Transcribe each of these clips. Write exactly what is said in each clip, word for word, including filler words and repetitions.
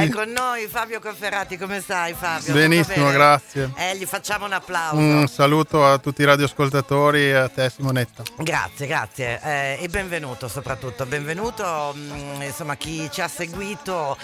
È con noi Fabio Cofferati, come stai Fabio? Benissimo, grazie. Eh, gli facciamo un applauso. Un saluto a tutti i radioascoltatori e a te Simonetta. Grazie, grazie eh, e benvenuto soprattutto, benvenuto mh, insomma chi ci ha seguito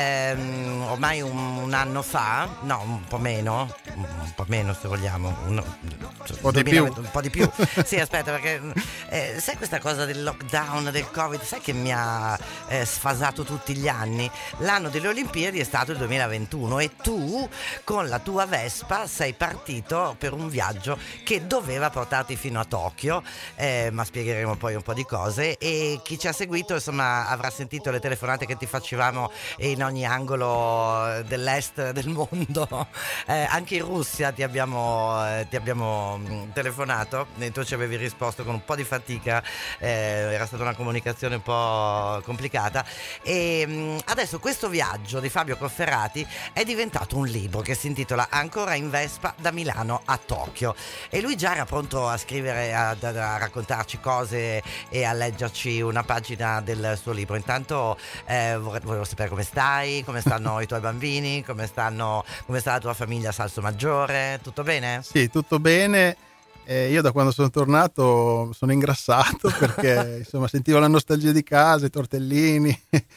ehm, ormai un, un anno fa, no un po' meno, un po' meno se vogliamo, un, un po' di più. Un po' di più, sì aspetta perché eh, sai questa cosa del lockdown, del Covid, sai che mi ha eh, sfasato tutti gli anni? L'anno delle Olimpiadi è stato il duemilaventuno e tu con la tua Vespa sei partito per un viaggio che doveva portarti fino a Tokyo, eh, ma spiegheremo poi un po' di cose e chi ci ha seguito insomma avrà sentito le telefonate che ti facevamo in ogni angolo dell'est del mondo, eh, anche in Russia ti abbiamo, eh, ti abbiamo mh, telefonato e tu ci avevi risposto con un po' di fatica, eh, era stata una comunicazione un po' complicata e mh, adesso questo viaggio di Fabio Cofferati è diventato un libro che si intitola Ancora in Vespa da Milano a Tokyo e lui già era pronto a scrivere, a, a raccontarci cose e a leggerci una pagina del suo libro. Intanto eh, vorrei, volevo sapere come stai, come stanno i tuoi bambini, come stanno, come sta la tua famiglia a Salso Maggiore, tutto bene? Sì, tutto bene. Eh, io da quando sono tornato sono ingrassato perché insomma sentivo la nostalgia di casa, i tortellini,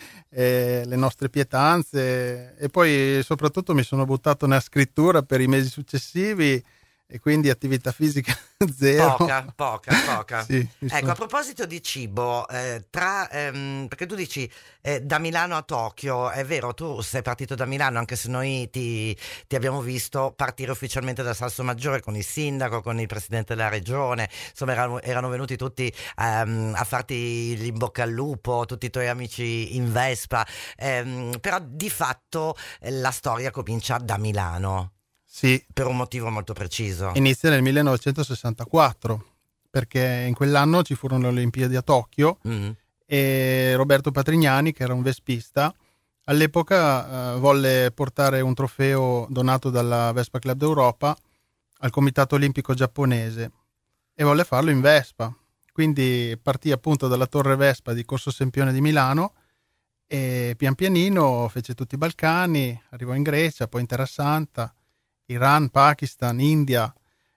eh, le nostre pietanze e poi soprattutto mi sono buttato nella scrittura per i mesi successivi e quindi attività fisica zero. Poca, poca, poca. Sì, ecco, sono... a proposito di cibo, eh, tra, ehm, perché tu dici eh, da Milano a Tokyo, è vero, tu sei partito da Milano, anche se noi ti, ti abbiamo visto partire ufficialmente da Salso Maggiore con il sindaco, con il presidente della regione, insomma erano, erano venuti tutti ehm, a farti l'in bocca al lupo, tutti i tuoi amici in Vespa, ehm, però di fatto eh, la storia comincia da Milano. Sì. Per un motivo molto preciso. Inizia nel millenovecentosessantaquattro, perché in quell'anno ci furono le Olimpiadi a Tokyo mm. e Roberto Patrignani, che era un vespista, all'epoca eh, volle portare un trofeo donato dalla Vespa Club d'Europa al Comitato Olimpico Giapponese e volle farlo in Vespa. Quindi partì appunto dalla Torre Vespa di Corso Sempione di Milano e pian pianino fece tutti i Balcani, arrivò in Grecia, poi in Terra Santa, Iran, Pakistan, India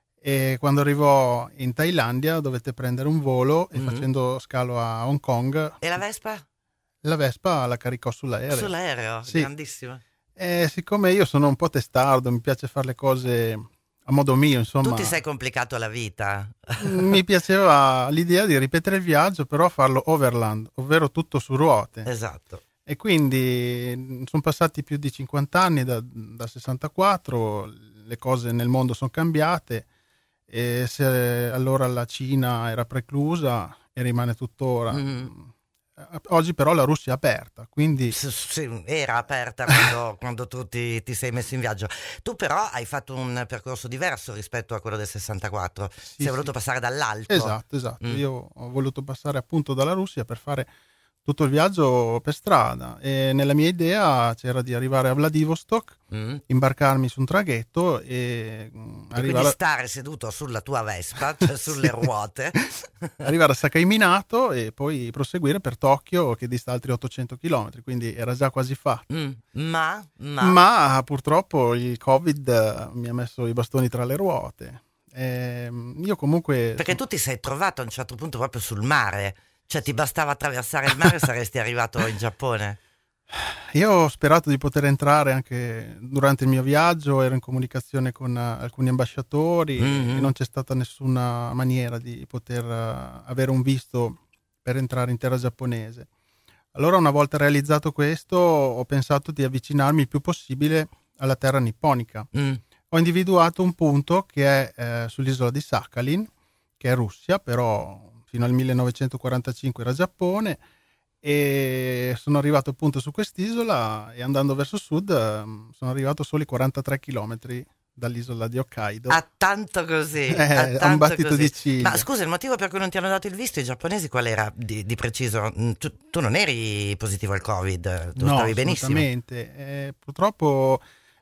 e quando arrivò in Thailandia dovette prendere un volo e mm-hmm. facendo scalo a Hong Kong. E la Vespa? La Vespa la caricò sull'aereo. Sull'aereo? Sì. Grandissima. E siccome io sono un po' testardo, mi piace fare le cose a modo mio, insomma. Tu ti sei complicato la vita. Mi piaceva l'idea di ripetere il viaggio, però farlo overland, ovvero tutto su ruote. Esatto. E quindi sono passati più di cinquanta anni da, da sessantaquattro, le cose nel mondo sono cambiate e se allora la Cina era preclusa e rimane tuttora. Mm. Oggi però la Russia è aperta, quindi... Sì, era aperta quando, quando tu ti, ti sei messo in viaggio. Tu però hai fatto un percorso diverso rispetto a quello del sessantaquattro, sì, sei sì. voluto passare dall'alto. Esatto, esatto. Mm. Io ho voluto passare appunto dalla Russia per fare tutto il viaggio per strada e nella mia idea c'era di arrivare a Vladivostok, mm. imbarcarmi su un traghetto e, e arrivare quindi stare seduto sulla tua Vespa, cioè sulle sì. ruote, arrivare a Sakai Minato e poi proseguire per Tokyo che dista altri ottocento chilometri, quindi era già quasi fatto. Mm. Ma, ma... ma purtroppo il Covid mi ha messo i bastoni tra le ruote. E io comunque perché tu ti sei trovato a un certo punto proprio sul mare. Cioè ti bastava attraversare il mare e saresti arrivato in Giappone? Io ho sperato di poter entrare anche durante il mio viaggio, ero in comunicazione con uh, alcuni ambasciatori mm-hmm. e non c'è stata nessuna maniera di poter uh, avere un visto per entrare in terra giapponese. Allora una volta realizzato questo ho pensato di avvicinarmi il più possibile alla terra nipponica. Mm. Ho individuato un punto che è eh, sull'isola di Sakhalin, che è Russia, però fino al millenovecentoquarantacinque era Giappone e sono arrivato appunto su quest'isola e andando verso sud sono arrivato soli quarantatré chilometri dall'isola di Hokkaido. A tanto così, eh, a tanto a un battito così. di ciglia. Ma scusa, il motivo per cui non ti hanno dato il visto i giapponesi qual era di, di preciso? Tu, tu non eri positivo al Covid, tu no, stavi benissimo. Assolutamente. Eh, purtroppo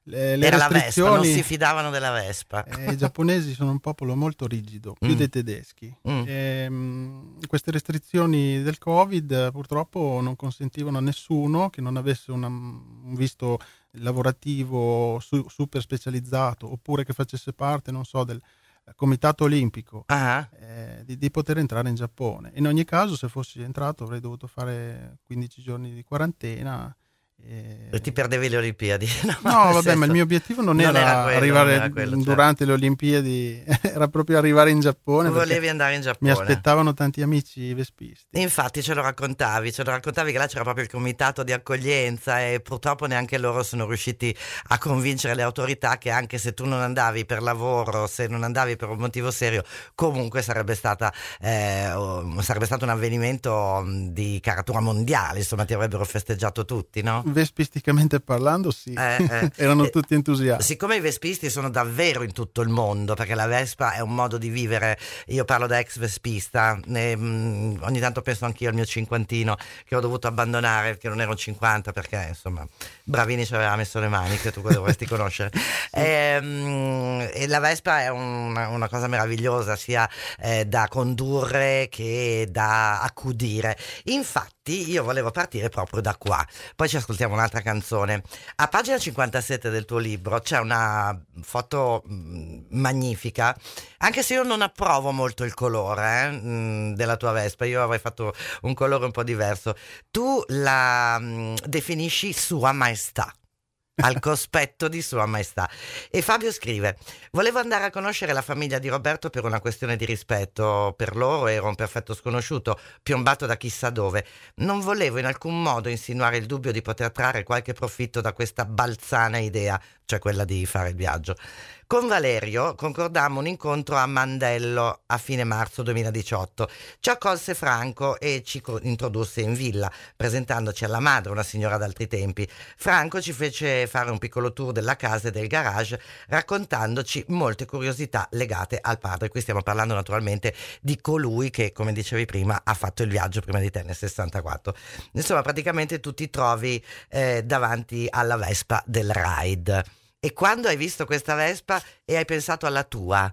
le, le Era la Vespa, non restrizioni. si fidavano della Vespa. Eh, I giapponesi sono un popolo molto rigido, più Mm. dei tedeschi. Mm. E, mh, queste restrizioni del Covid eh, purtroppo non consentivano a nessuno che non avesse una- un visto lavorativo su- super specializzato, oppure che facesse parte, non so, del Comitato Olimpico, Ah, eh, di, di poter entrare in Giappone. In ogni caso, se fossi entrato, avrei dovuto fare quindici giorni di quarantena. E... e ti perdevi le Olimpiadi. No, No, nel vabbè, senso- ma il mio obiettivo non, non era, era quello, arrivare non era quello, certo. durante le Olimpiadi, era proprio arrivare in Giappone. perché Volevi andare in Giappone. Mi aspettavano tanti amici vespisti. Infatti ce lo raccontavi, ce lo raccontavi che là c'era proprio il comitato di accoglienza e purtroppo neanche loro sono riusciti a convincere le autorità che anche se tu non andavi per lavoro, se non andavi per un motivo serio, comunque sarebbe stata eh, oh, sarebbe stato un avvenimento mh, di caratura mondiale, insomma ti avrebbero festeggiato tutti, no? Vespisticamente parlando, sì, Eh, eh. erano Eh, tutti entusiasti. Siccome i vespisti sono davvero in tutto il mondo, perché la Vespa è un modo di vivere, io parlo da ex vespista, e, mh, ogni tanto penso anch'io al mio cinquantino che ho dovuto abbandonare, che non ero un cinquanta perché insomma Bravini ci aveva messo le mani, che tu dovresti conoscere. E, mh, e la Vespa è una, una cosa meravigliosa sia eh, da condurre che da accudire. Infatti io volevo partire proprio da qua, poi ci ascoltiamo un'altra canzone. A pagina cinquantasette del tuo libro c'è una foto mh, magnifica, anche se io non approvo molto il colore eh, mh, della tua Vespa, io avrei fatto un colore un po' diverso. Tu la mh, definisci Sua Maestà, al cospetto di Sua Maestà. E Fabio scrive: volevo andare a conoscere la famiglia di Roberto per una questione di rispetto per loro, ero un perfetto sconosciuto piombato da chissà dove, non volevo in alcun modo insinuare il dubbio di poter trarre qualche profitto da questa balzana idea, cioè quella di fare il viaggio. Con Valerio concordammo un incontro a Mandello a fine marzo duemiladiciotto. Ci accolse Franco e ci co- introdusse in villa, presentandoci alla madre, una signora d'altri tempi. Franco ci fece fare un piccolo tour della casa e del garage, raccontandoci molte curiosità legate al padre. Qui stiamo parlando naturalmente di colui che, come dicevi prima, ha fatto il viaggio prima di te nel sessantaquattro. Insomma, praticamente tu ti trovi eh, davanti alla Vespa del ride. E quando hai visto questa Vespa e hai pensato alla tua,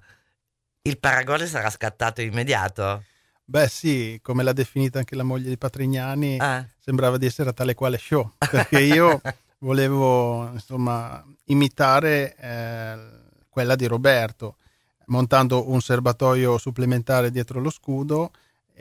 il paragone sarà scattato immediato? Beh sì, come l'ha definita anche la moglie di Patrignani, Ah. sembrava di essere a tale quale show, perché io volevo insomma imitare eh, quella di Roberto, montando un serbatoio supplementare dietro lo scudo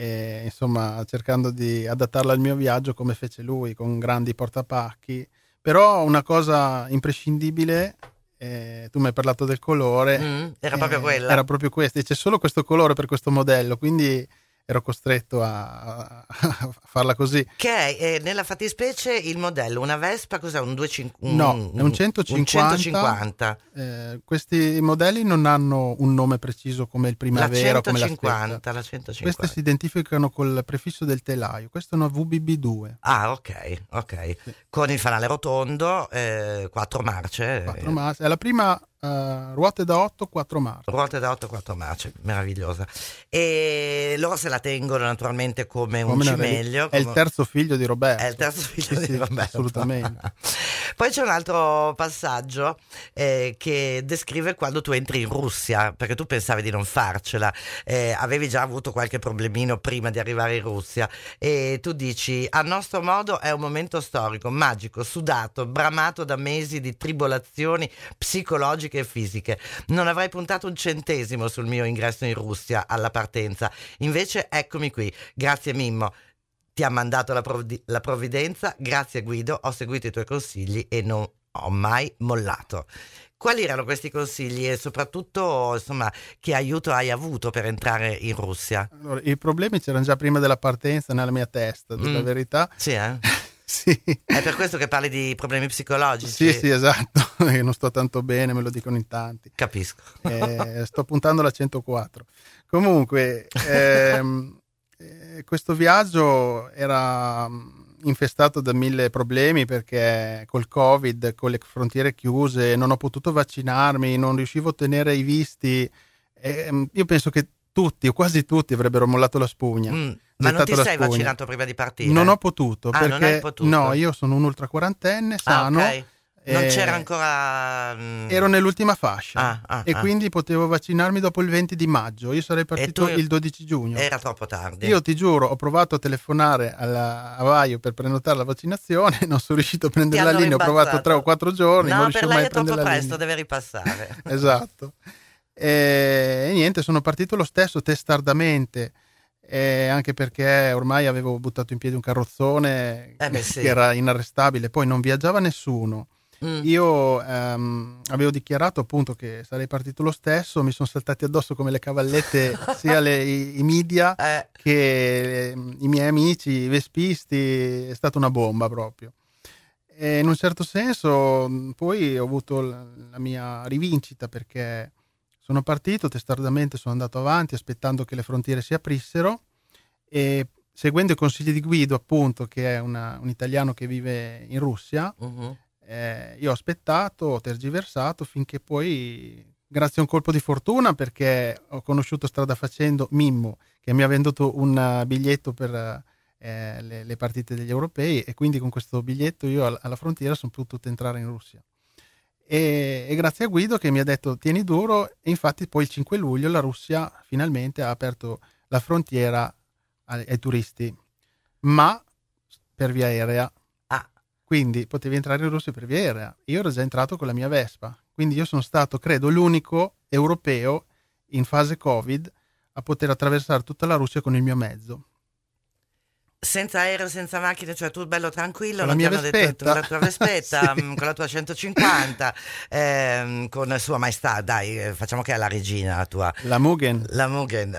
e insomma cercando di adattarla al mio viaggio come fece lui, con grandi portapacchi. Però una cosa imprescindibile, eh, tu mi hai parlato del colore, Mm, era proprio eh, quella. era proprio questa, c'è solo questo colore per questo modello, quindi ero costretto a, a farla così. Che è eh, nella fattispecie il modello, una Vespa, cos'è? Un duecentocinquanta? No, è un centocinquanta. Un centocinquanta. Eh, questi modelli non hanno un nome preciso come il La Primavera o come la centocinquanta, Stella. la centocinquanta. Queste si identificano col prefisso del telaio. Questo è una V B B due. Ah, ok, ok. Sì. Con il fanale rotondo, eh, quattro marce. Quattro eh, marce. È la prima eh, ruote da otto, quattro marce. Ruote da otto, quattro marce, meravigliosa. E loro se la tengono naturalmente come, un Come una cimeglio. È il come- terzo figlio di Roberto. È il terzo figlio Sì, di sì, Roberto. assolutamente. Poi c'è un altro passaggio eh, che descrive quando tu entri in Russia, perché tu pensavi di non farcela, eh, avevi già avuto qualche problemino prima di arrivare in Russia e tu dici: a nostro modo è un momento storico, magico, sudato, bramato da mesi di tribolazioni psicologiche e fisiche. Non avrei puntato un centesimo sul mio ingresso in Russia alla partenza, invece eccomi qui, grazie Mimmo. Ti ha mandato la, provdi- la provvidenza, grazie Guido, ho seguito i tuoi consigli e non ho mai mollato. Quali erano questi consigli e soprattutto, insomma, che aiuto hai avuto per entrare in Russia? Allora, i problemi c'erano già prima della partenza nella mia testa, della Mm. verità. Sì, eh? Sì. È per questo che parli di problemi psicologici? Sì, sì, esatto. Io non sto tanto bene, me lo dicono in tanti. Capisco. Eh, sto puntando alla centoquattro. Comunque, ehm, eh, questo viaggio era infestato da mille problemi perché col Covid, con le frontiere chiuse, non ho potuto vaccinarmi, non riuscivo a ottenere i visti. Eh, io penso che tutti o quasi tutti avrebbero mollato la spugna. Mm. Ma non ti gettato la sei spugna. vaccinato prima di partire? Non ho potuto Ah, perché non hai potuto? no, io sono un ultraquarantenne sano. Ah, ok. Non eh, c'era ancora... mm, ero nell'ultima fascia Ah, ah, e ah. quindi potevo vaccinarmi dopo il venti di maggio. Io sarei partito tu- il dodici giugno. Era troppo tardi. Io ti giuro, ho provato a telefonare alla Avaio per prenotare la vaccinazione, non sono riuscito a prendere Ti la hanno linea, ho provato rimbalzato. tre o quattro giorni, No, non per riuscivo lei mai è a troppo prendere la presto, linea. deve ripassare. Esatto. E, e niente, sono partito lo stesso testardamente, eh, anche perché ormai avevo buttato in piedi un carrozzone Eh beh, sì. che era inarrestabile, poi non viaggiava nessuno. Mm. Io ehm, avevo dichiarato appunto che sarei partito lo stesso, mi sono saltati addosso come le cavallette sia le, i, i media Eh, che ehm, i miei amici, i vespisti, è stata una bomba proprio. E in un certo senso mh, poi ho avuto la, la mia rivincita, perché sono partito testardamente, sono andato avanti aspettando che le frontiere si aprissero e seguendo i consigli di Guido, appunto, che è una- un italiano che vive in Russia. mhm. Eh, io ho aspettato, ho tergiversato finché poi, grazie a un colpo di fortuna, perché ho conosciuto strada facendo Mimmo, che mi ha venduto un uh, biglietto per eh, le, le partite degli europei, e quindi con questo biglietto io al- alla frontiera sono potuto entrare in Russia. E, e grazie a Guido che mi ha detto tieni duro, e infatti poi il cinque luglio la Russia finalmente ha aperto la frontiera ai, ai turisti, ma per via aerea. Ah, Quindi potevi entrare in Russia per via aerea. Io ero già entrato con la mia Vespa, quindi io sono stato, credo, l'unico europeo in fase Covid a poter attraversare tutta la Russia con il mio mezzo. senza aereo, senza macchine, cioè tu bello tranquillo, Con non la ti mia hanno detto Vespetta. con la tua Vespetta, Sì. mm, con la tua centocinquanta, ehm, con Sua Maestà, dai, eh, facciamo che è la regina la tua. La Mugen. La Mugen.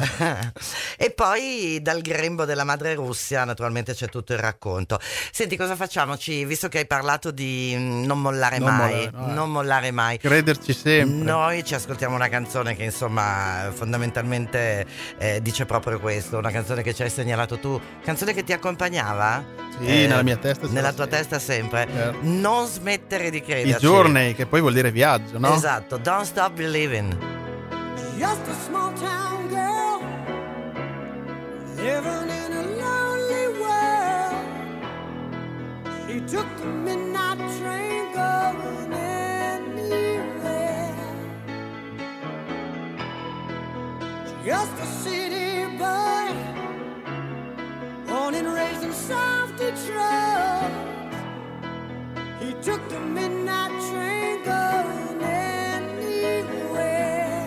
E poi dal grembo della madre Russia naturalmente c'è tutto il racconto. Senti, cosa facciamoci, visto che hai parlato di mm, non mollare Non mai, mollare, no, eh. non mollare mai. Crederci sempre. Noi ci ascoltiamo una canzone che insomma fondamentalmente eh, dice proprio questo, una canzone che ci hai segnalato tu, canzone che ti accompagnava? Sì, Eh, nella mia testa. ce nella l'ho tua sempre. testa sempre. Certo. Non smettere di I crederci. Journey, che poi vuol dire viaggio, no? Esatto, don't stop believing. Just a small town girl living in a lonely world. She took the midnight train going anywhere. Just a city boy, born and raised in South Detroit. He took the midnight train going anywhere.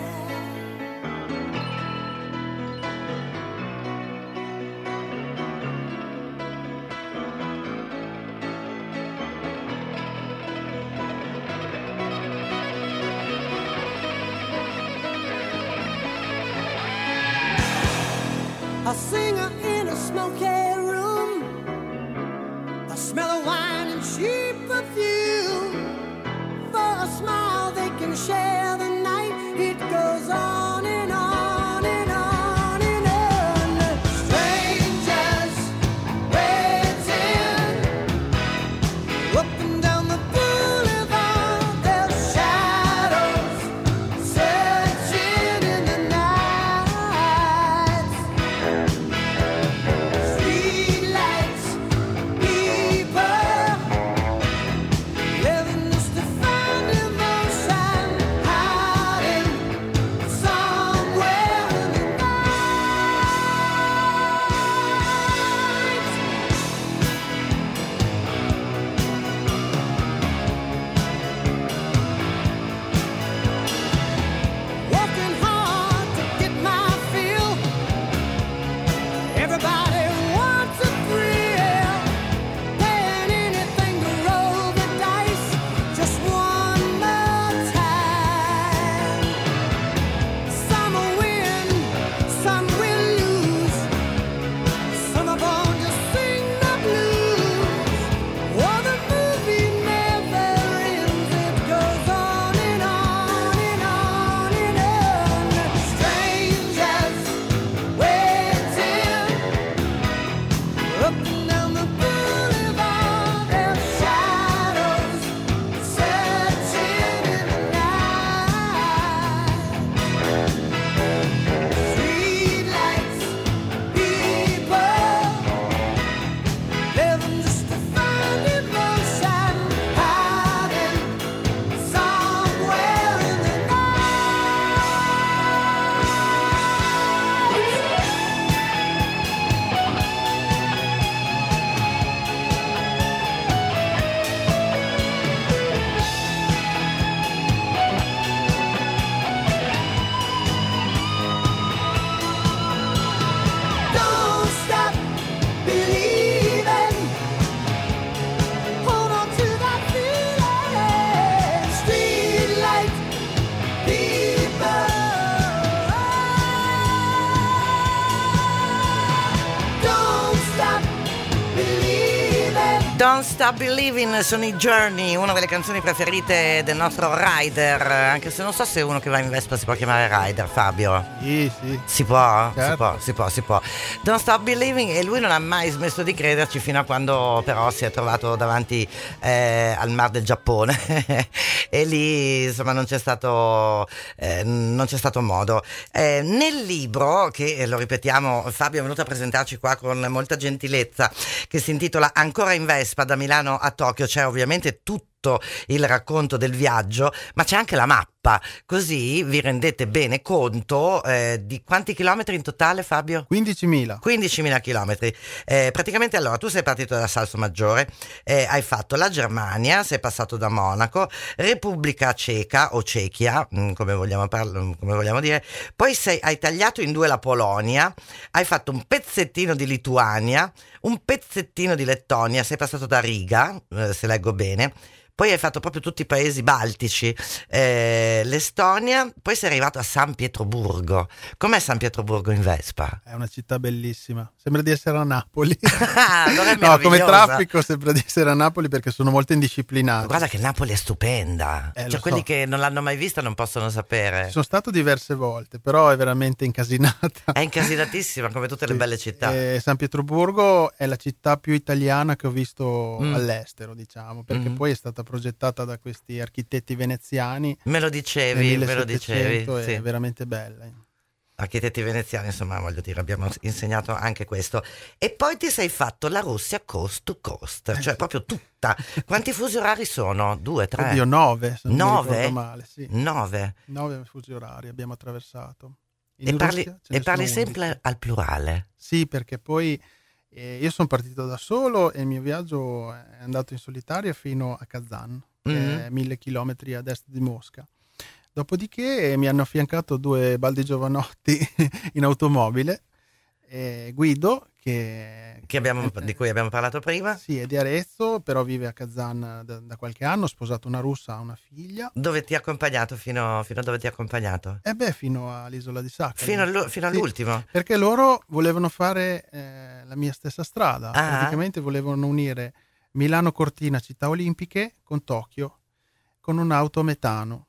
A singer in a smoky room, the smell of wine and cheap perfume. For a smile they can share the night. It goes on and on and on and on. Strangers waiting up and down the boulevard. Their shadows searching in the night. Stop Believing sono i Journey, una delle canzoni preferite del nostro rider, anche se non so se uno che va in Vespa si può chiamare rider, Fabio. Sì, sì. Si può? Certo. Si può, si può, si può. Don't Stop Believing, e lui non ha mai smesso di crederci fino a quando però si è trovato davanti eh, al mar del Giappone e lì insomma non c'è stato eh, non c'è stato modo. Eh, nel libro, che eh, lo ripetiamo, Fabio è venuto a presentarci qua con molta gentilezza, che si intitola Ancora in Vespa da Milano a Tokyo, c'è ovviamente tutto il racconto del viaggio, ma c'è anche la mappa, così vi rendete bene conto eh, di quanti chilometri in totale, Fabio? quindicimila. quindicimila chilometri. Eh, praticamente allora tu sei partito da Salsomaggiore, eh, hai fatto la Germania, sei passato da Monaco, Repubblica Ceca o Cechia, mh, come vogliamo, parla, come vogliamo dire, poi sei, hai tagliato in due la Polonia, hai fatto un pezzettino di Lituania, un pezzettino di Lettonia, sei passato da Riga, eh, se leggo bene. Poi hai fatto proprio tutti i paesi baltici, eh, l'Estonia, poi sei arrivato a San Pietroburgo. Com'è San Pietroburgo in Vespa? È una città bellissima, sembra di essere a Napoli. Non è no, come meravigliosa? traffico sembra di essere a Napoli perché sono molto indisciplinati. Guarda che Napoli è stupenda, Eh, cioè lo quelli so. che non l'hanno mai vista non possono sapere. Sono stato diverse volte, però è veramente incasinata. È incasinatissima come tutte le Sì. belle città. Eh, San Pietroburgo è la città più italiana che ho visto Mm. all'estero, diciamo, perché Mm. poi è stata progettata da questi architetti veneziani Me lo nel dicevi, me lo dicevi. millesettecento, è Sì. veramente bella. Architetti veneziani, insomma, voglio dire, abbiamo insegnato anche questo. E poi ti sei fatto la Russia coast to coast, cioè proprio tutta. Quanti fusi orari sono? Due, tre? Oddio, nove, se non mi Nove? ricordo male, sì. Nove. Nove fusi orari abbiamo attraversato. In E parli, Russia ce ne e parli sono sempre undici. al plurale. Sì, perché poi eh, io sono partito da solo e il mio viaggio è andato in solitaria fino a Kazan, che Mhm. è mille chilometri ad est di Mosca. Dopodiché eh, mi hanno affiancato due baldi giovanotti in automobile, eh, Guido, che, Che abbiamo, eh, di cui abbiamo parlato prima. sì, è di Arezzo, però vive a Kazan da, da qualche anno, sposato una russa, ha una figlia. Dove ti ha accompagnato? Fino, fino a dove ti ha accompagnato? E beh, fino all'isola di Sakhalin. Fino, allo- fino Sì, all'ultimo? perché loro volevano fare eh, la mia stessa strada, Ah. praticamente volevano unire Milano Cortina, città olimpiche, con Tokyo, con un'auto a metano.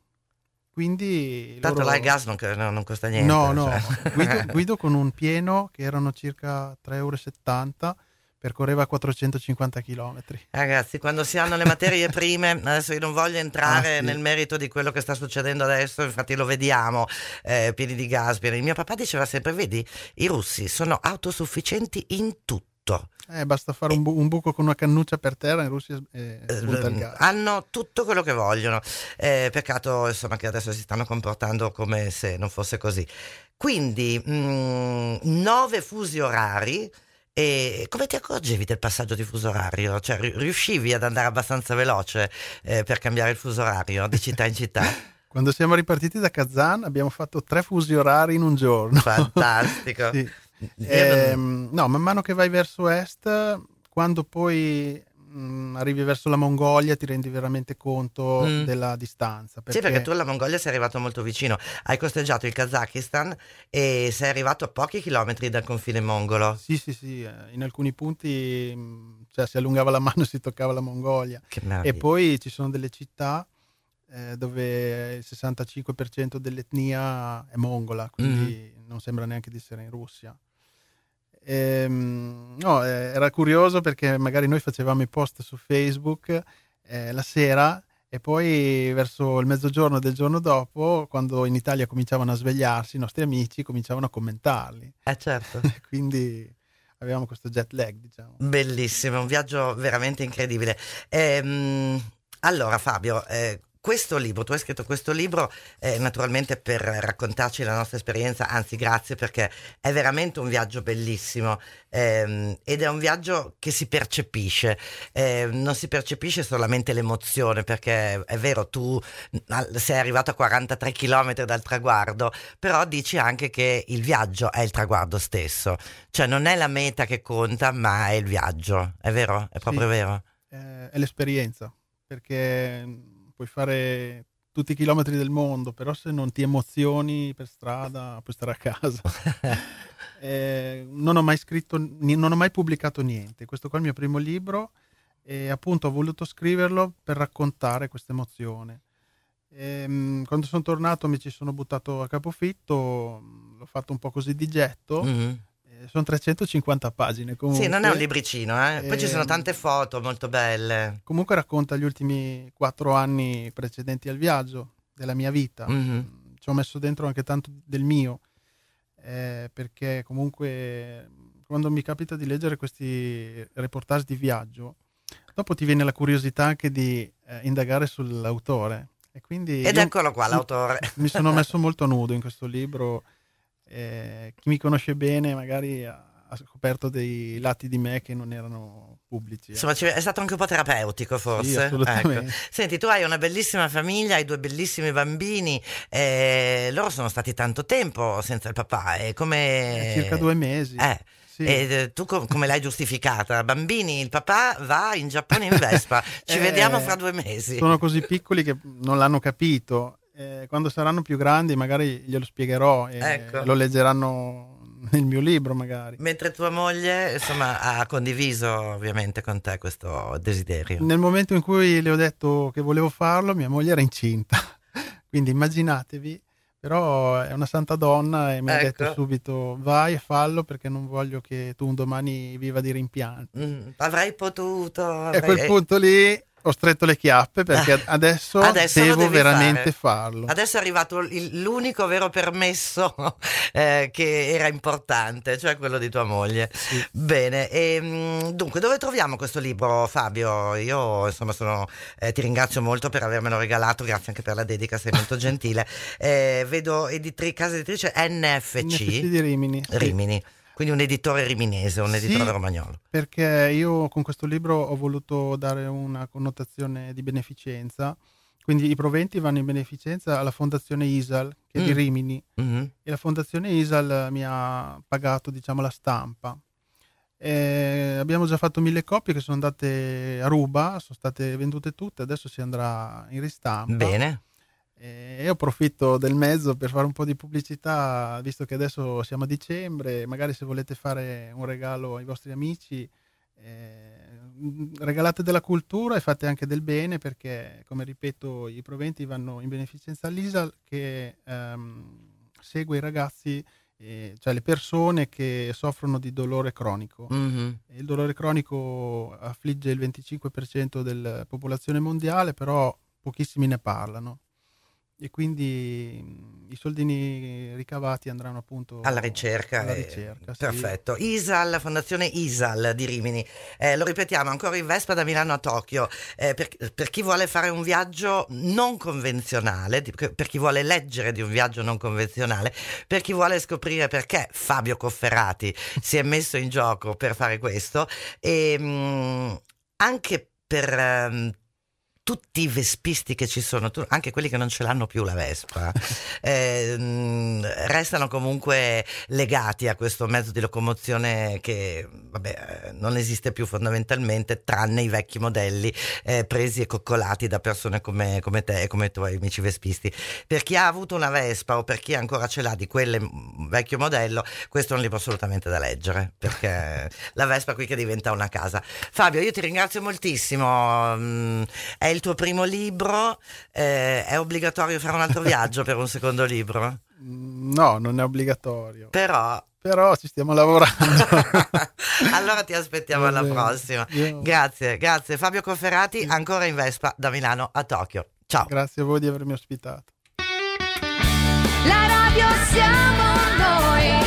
Quindi Tanto loro... là il gas non, no, non costa niente. No, no, cioè. guido, guido con un pieno che erano circa tre euro e settanta, percorreva quattrocentocinquanta chilometri. Ragazzi, quando si hanno le materie prime, adesso io non voglio entrare Ah, sì. nel merito di quello che sta succedendo adesso, infatti lo vediamo, eh, pieni di gas, pieni. Mio papà diceva sempre, vedi, i russi sono autosufficienti in tutto. Eh, basta fare un, bu- un buco con una cannuccia per terra in Russia e Eh, spunta il gas. hanno tutto quello che vogliono. Eh, peccato insomma che adesso si stanno comportando come se non fosse così. Quindi mh, nove fusi orari. E come ti accorgevi del passaggio di fuso orario? Cioè ri- riuscivi ad andare abbastanza veloce eh, per cambiare il fuso orario di città in città? Quando siamo ripartiti da Kazan abbiamo fatto tre fusi orari in un giorno. Fantastico. Sì. Io non- Ehm, no, man mano che vai verso est, quando poi mh, arrivi verso la Mongolia ti rendi veramente conto Mm. della distanza. Sì, perché tu alla Mongolia sei arrivato molto vicino, hai costeggiato il Kazakistan e sei arrivato a pochi chilometri dal confine mongolo. Sì, sì, sì, eh, in alcuni punti mh, cioè, si allungava la mano e si toccava la Mongolia. Che E meraviglia. poi ci sono delle città eh, dove il sessantacinque per cento dell'etnia è mongola, quindi non sembra neanche di essere in Russia. Ehm, no, eh, era curioso perché magari noi facevamo i post su Facebook eh, la sera e poi verso il mezzogiorno del giorno dopo, quando in Italia cominciavano a svegliarsi, i nostri amici cominciavano a commentarli. Eh certo. Quindi avevamo questo jet lag, diciamo. Bellissimo, un viaggio veramente incredibile. Ehm, allora Fabio, eh, questo libro, tu hai scritto questo libro eh, naturalmente per raccontarci la nostra esperienza, anzi grazie perché è veramente un viaggio bellissimo ehm, ed è un viaggio che si percepisce, eh, non si percepisce solamente l'emozione perché è vero tu al- sei arrivato a quarantatré chilometri dal traguardo, però dici anche che il viaggio è il traguardo stesso, cioè non è la meta che conta ma è il viaggio, è vero? È proprio Sì. vero? Eh, è l'esperienza, perché puoi fare tutti i chilometri del mondo, però se non ti emozioni per strada puoi stare a casa. eh, non ho mai scritto, ni- non ho mai pubblicato niente. Questo qua è il mio primo libro e appunto ho voluto scriverlo per raccontare questa emozione. E, quando sono tornato mi ci sono buttato a capofitto, l'ho fatto un po' così di getto. Mm-hmm. Sono trecentocinquanta pagine comunque. Sì, non è un libricino, eh? Poi e... ci sono tante foto molto belle. Comunque racconta gli ultimi quattro anni precedenti al viaggio della mia vita. Mm-hmm. Ci ho messo dentro anche tanto del mio, eh, perché comunque quando mi capita di leggere questi reportage di viaggio, dopo ti viene la curiosità anche di eh, indagare sull'autore. E quindi Ed eccolo qua l'autore. Mi sono messo molto nudo in questo libro. Eh, chi mi conosce bene magari ha, ha scoperto dei lati di me che non erano pubblici. Insomma, eh. è stato anche un po' terapeutico forse. Sì, assolutamente. Ecco. Senti, tu hai una bellissima famiglia, hai due bellissimi bambini, eh, loro sono stati tanto tempo senza il papà. E come... eh, circa due mesi. Eh. Sì. E tu com- come l'hai giustificata? Bambini, il papà va in Giappone in Vespa, ci eh, vediamo fra due mesi. Sono così piccoli che non l'hanno capito. Eh, quando saranno più grandi magari glielo spiegherò e ecco. Lo leggeranno nel mio libro magari. Mentre tua moglie insomma ha condiviso ovviamente con te questo desiderio. Nel momento in cui le ho detto che volevo farlo, mia moglie era incinta, quindi immaginatevi. Però è una santa donna e mi ecco. ha detto subito vai e fallo perché non voglio che tu un domani viva di rimpianti. Mm, avrei potuto. Avrei... E a quel punto lì ho stretto le chiappe perché adesso, adesso devo veramente fare. farlo. Adesso è arrivato il, l'unico vero permesso eh, che era importante, cioè quello di tua moglie. Sì. Bene, e, dunque dove troviamo questo libro, Fabio? Io insomma sono, eh, ti ringrazio molto per avermelo regalato, grazie anche per la dedica, sei molto gentile. Eh, vedo editri, casa editrice N F C, N F C di Rimini. Rimini. Sì. Quindi un editore riminese, un editore sì, romagnolo. Perché io con questo libro ho voluto dare una connotazione di beneficenza, quindi i proventi vanno in beneficenza alla Fondazione ISAL, che è mm. di Rimini, mm-hmm. e la Fondazione ISAL mi ha pagato, diciamo, la stampa. E abbiamo già fatto mille copie che sono andate a ruba, sono state vendute tutte, adesso si andrà in ristampa. Bene. E io approfitto del mezzo per fare un po' di pubblicità, visto che adesso siamo a dicembre, magari se volete fare un regalo ai vostri amici, eh, regalate della cultura e fate anche del bene, perché come ripeto i proventi vanno in beneficenza all'I S A L che ehm, segue i ragazzi, eh, cioè le persone che soffrono di dolore cronico. Mm-hmm. Il dolore cronico affligge il venticinque per cento della popolazione mondiale, però pochissimi ne parlano. E quindi i soldini ricavati andranno appunto alla ricerca, alla ricerca eh, perfetto. Sì. I S A L, Fondazione I S A L di Rimini, eh, lo ripetiamo ancora in Vespa da Milano a Tokyo, eh, per, per chi vuole fare un viaggio non convenzionale, per chi vuole leggere di un viaggio non convenzionale, per chi vuole scoprire perché Fabio Cofferati si è messo in gioco per fare questo, e mh, anche per mh, tutti i vespisti che ci sono, anche quelli che non ce l'hanno più la Vespa, eh, restano comunque legati a questo mezzo di locomozione che vabbè, non esiste più fondamentalmente, tranne i vecchi modelli eh, presi e coccolati da persone come, come te e come i tuoi amici vespisti. Per chi ha avuto una Vespa o per chi ancora ce l'ha di quel vecchio modello, questo è un libro assolutamente da leggere, perché la Vespa qui che diventa una casa. Fabio, io ti ringrazio moltissimo. È il tuo primo libro, eh, è obbligatorio fare un altro viaggio per un secondo libro? No, non è obbligatorio. Però... Però ci stiamo lavorando. Allora ti aspettiamo alla prossima. Io... Grazie, grazie. Fabio Cofferati, sì. Ancora in Vespa da Milano a Tokyo. Ciao. Grazie a voi di avermi ospitato. La radio siamo noi.